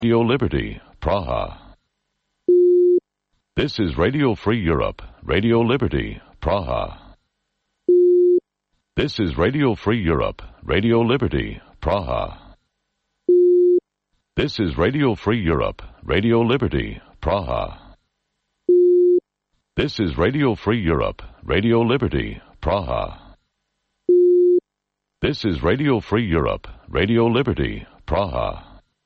Radio Liberty, Praha. This is Radio Free Europe, Radio Liberty, Praha. This is Radio Free Europe, Radio Liberty, Praha. This is Radio Free Europe, Radio Liberty, Praha. This is Radio Free Europe, Radio Liberty, Praha. This is Radio Free Europe, Radio Liberty, Praha.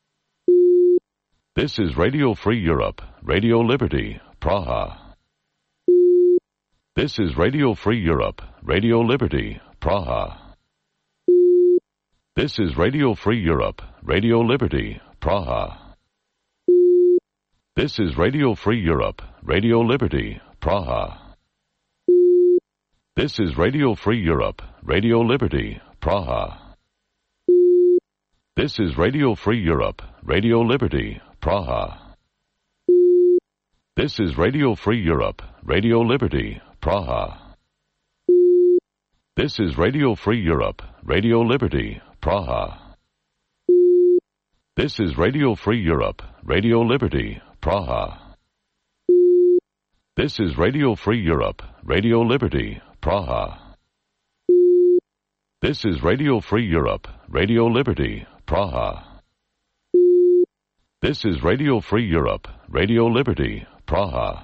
This is Radio Free Europe, Radio Liberty, Praha. This is Radio Free Europe, Radio Liberty, Praha. This is Radio Free Europe, Radio Liberty, Praha. This is Radio Free Europe, Radio Liberty, Praha. This is Radio Free Europe, Radio Liberty, Praha. This is Radio Free Europe, Radio Liberty, Praha. This is Radio Free Europe, Radio Liberty, Praha. This is Radio Free Europe, Radio Liberty, Praha. This is Radio Free Europe, Radio Liberty, Praha. This is Radio Free Europe, Radio Liberty, Praha. This is Radio Free Europe, Radio Liberty, Praha. This is Radio Free Europe, Radio Liberty, Praha.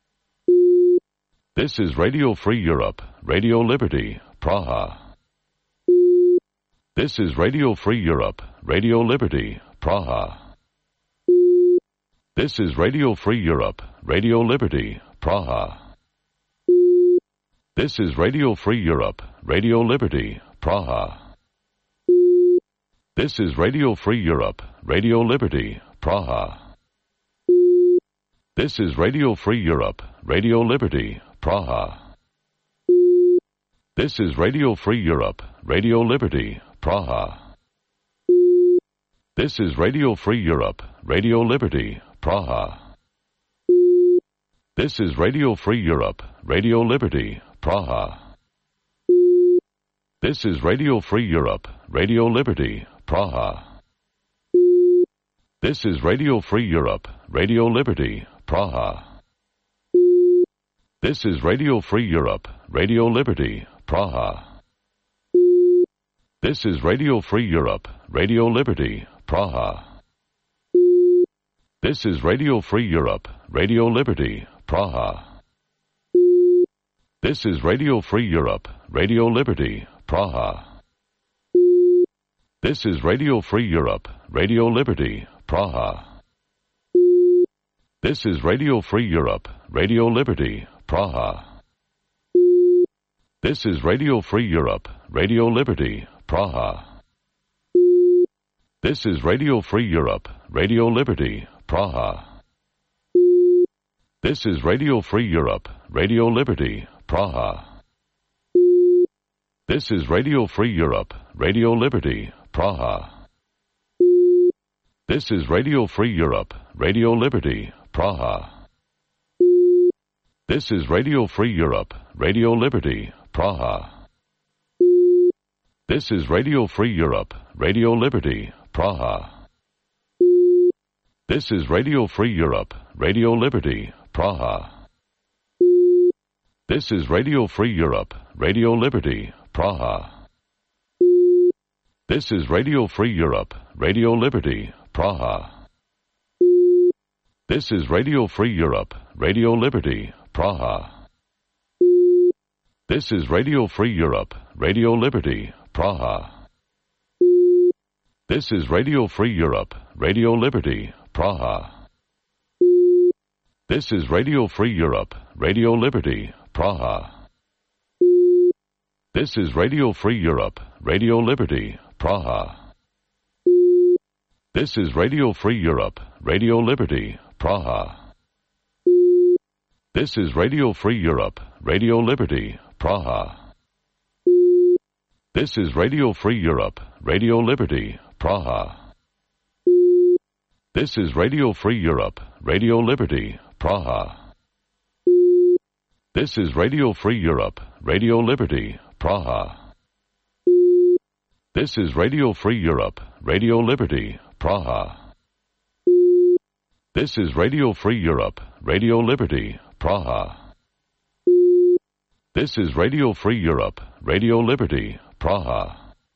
This is Radio Free Europe, Radio Liberty, Praha. This is Radio Free Europe, Radio Liberty, Praha. This is Radio Free Europe, Radio Liberty, Praha. This is Radio Free Europe, Radio Liberty, Praha. This is Radio Free Europe, Radio Liberty, Praha. This is Radio Free Europe, Radio Liberty, Praha. This is Radio Free Europe, Radio Liberty, Praha. This is Radio Free Europe, Radio Liberty, Praha. This is Radio Free Europe, Radio Liberty, Praha. This is Radio Free Europe, Radio Liberty, Praha. This is Radio Free Europe, Radio Liberty, Praha. This is Radio Free Europe, Radio Liberty, Praha. This is Radio Free Europe, Radio Liberty, Praha. This is Radio Free Europe, Radio Liberty, Praha. This is Radio Free Europe, Radio Liberty, Praha. This is Radio Free Europe, Radio Liberty, Praha. This is Radio Free Europe, Radio Liberty, Praha. This is Radio Free Europe, Radio Liberty, Praha. This is Radio Free Europe, Radio Liberty, Praha. This is Radio Free Europe, Radio Liberty, Praha. This is Radio Free Europe, Radio Liberty, Praha. This is Radio Free Europe, Radio Liberty, Praha. This is Radio Free Europe, Radio Liberty, Praha. This is Radio Free Europe, Radio Liberty, Praha. This is Radio Free Europe, Radio Liberty, Praha. This is Radio Free Europe, Radio Liberty, Praha. This is Radio Free Europe, Radio Liberty, Praha. This is Radio Free Europe, Radio Liberty, Praha. This is Radio Free Europe, Radio Liberty, Praha. This is Radio Free Europe, Radio Liberty, Praha. This is Radio Free Europe, Radio Liberty, Praha. This is Radio Free Europe, Radio Liberty, Praha. This is Radio Free Europe, Radio Liberty, Praha. This is Radio Free Europe, Radio Liberty, Praha. This is Radio Free Europe, Radio Liberty, Praha. This is Radio Free Europe, Radio Liberty, Praha. This is Radio Free Europe, Radio Liberty, Praha. This is Radio Free Europe, Radio Liberty, Praha. This is Radio Free Europe, Radio Liberty, Praha. This is Radio Free Europe, Radio Liberty, Praha.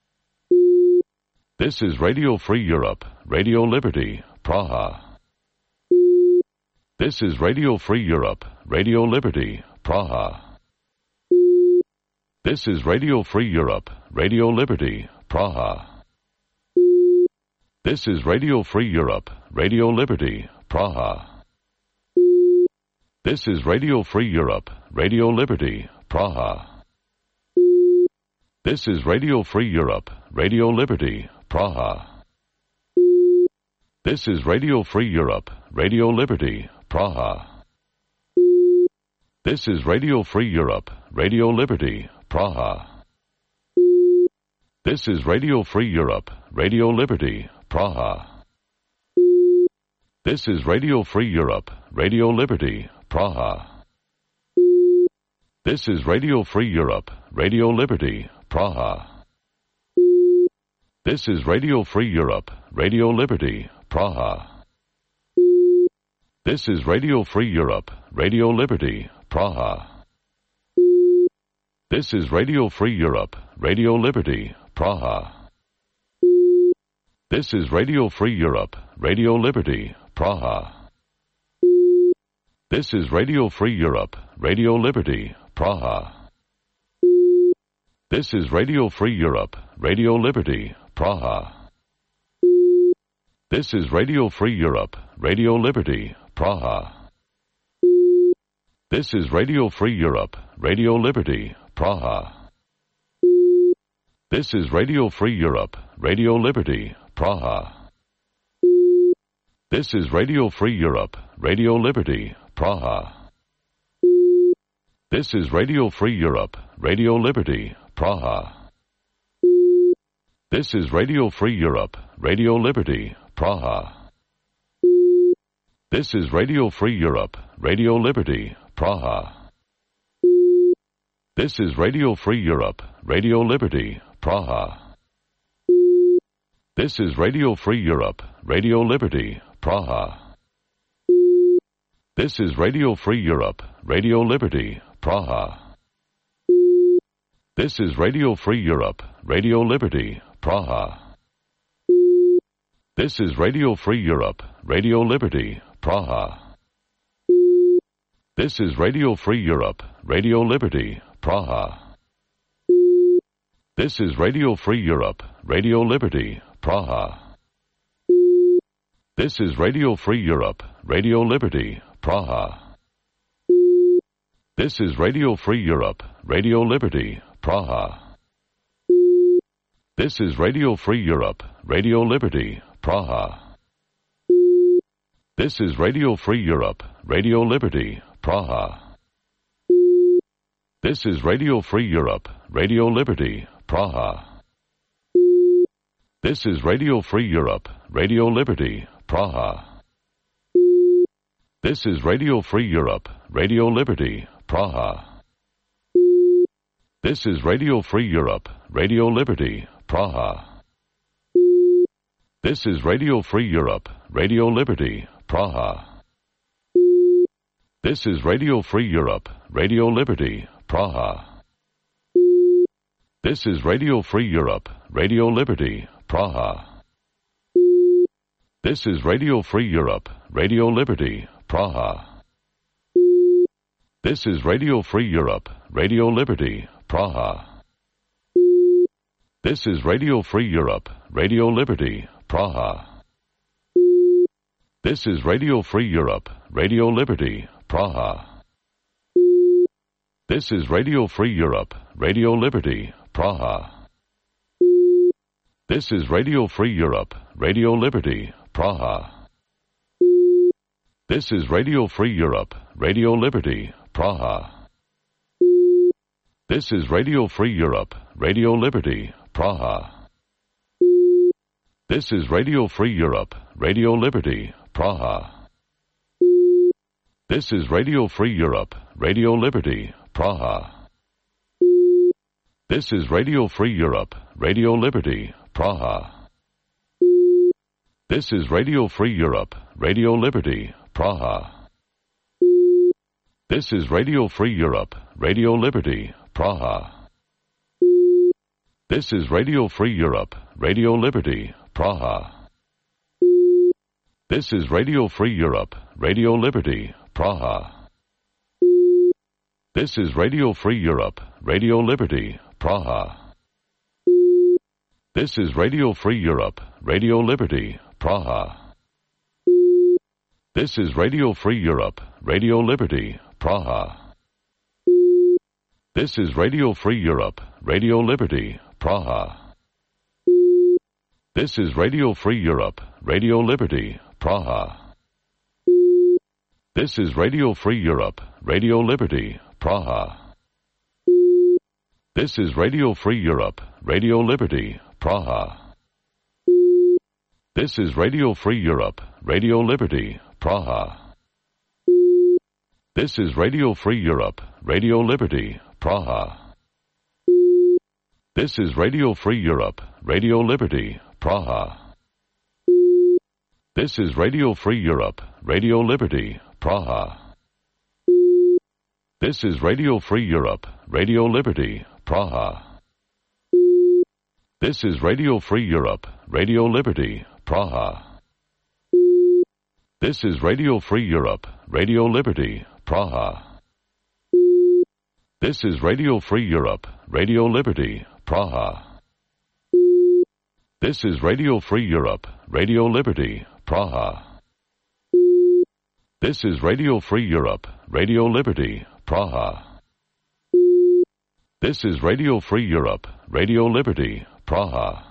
This is Radio Free Europe, Radio Liberty, Praha. This is Radio Free Europe, Radio Liberty, Praha. This is Radio Free Europe, Radio Liberty, Praha. This is Radio Free Europe, Radio Liberty, Praha. This is Radio Free Europe, Radio Liberty, Praha. This is Radio Free Europe, Radio Liberty, Praha. This is Radio Free Europe, Radio Liberty, Praha. This is Radio Free Europe, Radio Liberty, Praha. This is Radio Free Europe, Radio Liberty, Praha. This is Radio Free Europe, Radio Liberty, Praha. This is Radio Free Europe, Radio Liberty, Praha. This is Radio Free Europe, Radio Liberty, Praha. This is Radio Free Europe, Radio Liberty, Praha. This is Radio Free Europe, Radio Liberty, Praha. This is Radio Free Europe, Radio Liberty, Praha. This is Radio Free Europe, Radio Liberty, Praha. This is Radio Free Europe, Radio Liberty, Praha. This is Radio Free Europe, Radio Liberty, Praha. This is Radio Free Europe, Radio Liberty, Praha. This is Radio Free Europe, Radio Liberty, Praha. This is Radio Free Europe, Radio Liberty, Praha. This is Radio Free Europe, Radio Liberty, Praha. This is Radio Free Europe, Radio Liberty, Praha. This is Radio Free Europe, Radio Liberty, Praha. This is Radio Free Europe, Radio Liberty, Praha. This is Radio Free Europe, Radio Liberty, Praha. This is Radio Free Europe, Radio Liberty, Praha. This is Radio Free Europe, Radio Liberty, Praha. This is Radio Free Europe, Radio Liberty, Praha. This is Radio Free Europe, Radio Liberty, Praha. This is Radio Free Europe, Radio Liberty, Praha. This is Radio Free Europe, Radio Liberty, Praha. This is Radio Free Europe, Radio Liberty, Praha. This is Radio Free Europe, Radio Liberty, Praha. This is Radio Free Europe, Radio Liberty, Praha. This is Radio Free Europe, Radio Liberty, Praha. This is Radio Free Europe, Radio Liberty, Praha. This is Radio Free Europe, Radio Liberty, Praha. This is Radio Free Europe, Radio Liberty, Praha. This is Radio Free Europe, Radio Liberty, Praha. This is Radio Free Europe, Radio Liberty, Praha. This is Radio Free Europe, Radio Liberty, Praha. This is Radio Free Europe, Radio Liberty, Praha. This is Radio Free Europe, Radio Liberty, Praha. This is Radio Free Europe, Radio Liberty, Praha. This is Radio Free Europe, Radio Liberty, Praha. This is Radio Free Europe, Radio Liberty, Praha. This is Radio Free Europe, Radio Liberty, Praha. This is Radio Free Europe, Radio Liberty, Praha. This is Radio Free Europe, Radio Liberty, Praha. This is Radio Free Europe, Radio Liberty, Praha. This is Radio Free Europe, Radio Liberty, Praha. This is Radio Free Europe, Radio Liberty, Praha. This is Radio Free Europe, Radio Liberty, Praha. This is Radio Free Europe, Radio Liberty, Praha. This is Radio Free Europe, Radio Liberty, Praha. This is Radio Free Europe, Radio Liberty, Praha. This is Radio Free Europe, Radio Liberty, Praha. This is Radio Free Europe, Radio Liberty, Praha. This is Radio Free Europe, Radio Liberty, Praha. This is Radio Free Europe, Radio Liberty, Praha. This is Radio Free Europe, Radio Liberty, Praha. This is Radio Free Europe, Radio Liberty, Praha. This is Radio Free Europe, Radio Liberty, Praha. This is Radio Free Europe, Radio Liberty, Praha. This is Radio Free Europe, Radio Liberty, Praha. This is Radio Free Europe, Radio Liberty, Praha. This is Radio Free Europe, Radio Liberty, Praha. This is Radio Free Europe, Radio Liberty, Praha. This is Radio Free Europe, Radio Liberty, Praha. This is Radio Free Europe, Radio Liberty, Praha. This is Radio Free Europe, Radio Liberty, Praha. This is Radio Free Europe, Radio Liberty, Praha. This is Radio Free Europe, Radio Liberty, Praha. This is Radio Free Europe, Radio Liberty, Praha.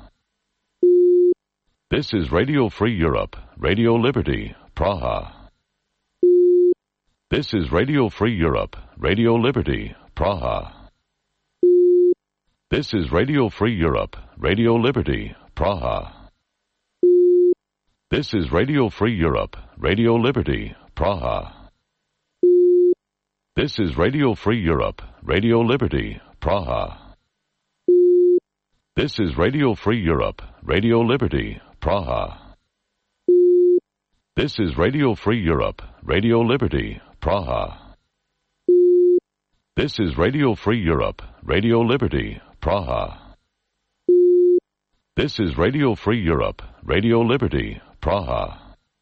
This is Radio Free Europe, Radio Liberty, Praha. This is Radio Free Europe, Radio Liberty, Praha. This is Radio Free Europe, Radio Liberty, Praha. This is Radio Free Europe, Radio Liberty, Praha. This is Radio Free Europe, Radio Liberty, Praha. This is Radio Free Europe, Radio Liberty, Praha. This is Radio Free Europe, Radio Liberty, Praha. This is Radio Free Europe, Radio Liberty, Praha. This is Radio Free Europe, Radio Liberty, Praha.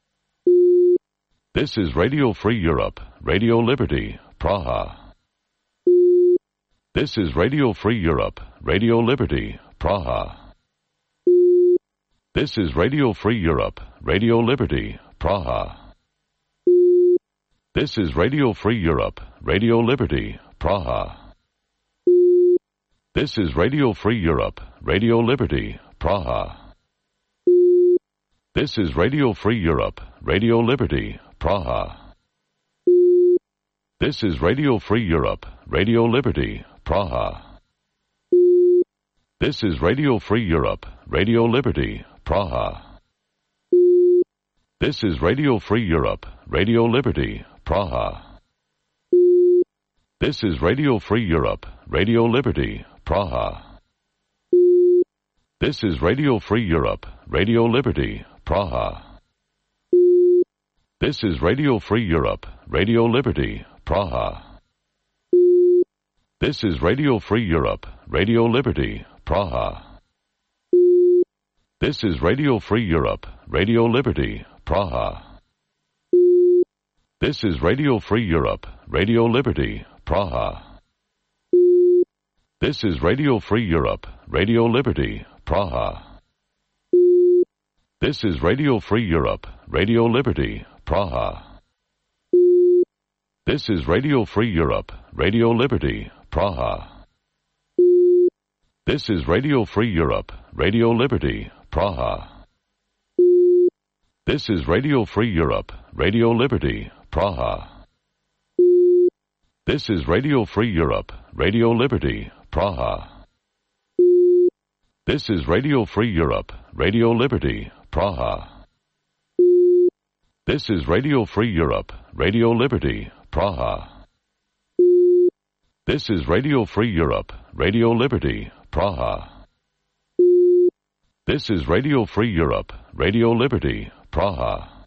This is Radio Free Europe, Radio Liberty, Praha. This is Radio Free Europe, Radio Liberty, Praha. This is Radio Free Europe, Radio Liberty, Praha. This is Radio Free Europe, Radio Liberty, Praha. This is Radio Free Europe, Radio Liberty, Praha. This is Radio Free Europe, Radio Liberty, Praha. This is Radio Free Europe, Radio Liberty, Praha. This is Radio Free Europe, Radio Liberty, Praha. This is Radio Free Europe, Radio Liberty, Praha. This is Radio Free Europe, Radio Liberty, Praha. This is Radio Free Europe, Radio Liberty, Praha. This is Radio Free Europe, Radio Liberty, Praha. This is Radio Free Europe, Radio Liberty, Praha. This is Radio Free Europe, Radio Liberty, Praha. This is Radio Free Europe, Radio Liberty, Praha. This is Radio Free Europe, Radio Liberty, Praha. This is Radio Free Europe, Radio Liberty, Praha. This is Radio Free Europe, Radio Liberty, Praha. This is Radio Free Europe, Radio Liberty, Praha. This is Radio Free Europe, Radio Liberty, Praha. This is Radio Free Europe, Radio Liberty, Praha. This is Radio Free Europe, Radio Liberty, Praha. This is Radio Free Europe, Radio Liberty, Praha. This is Radio Free Europe, Radio Liberty, Praha. This is Radio Free Europe, Radio Liberty, Praha.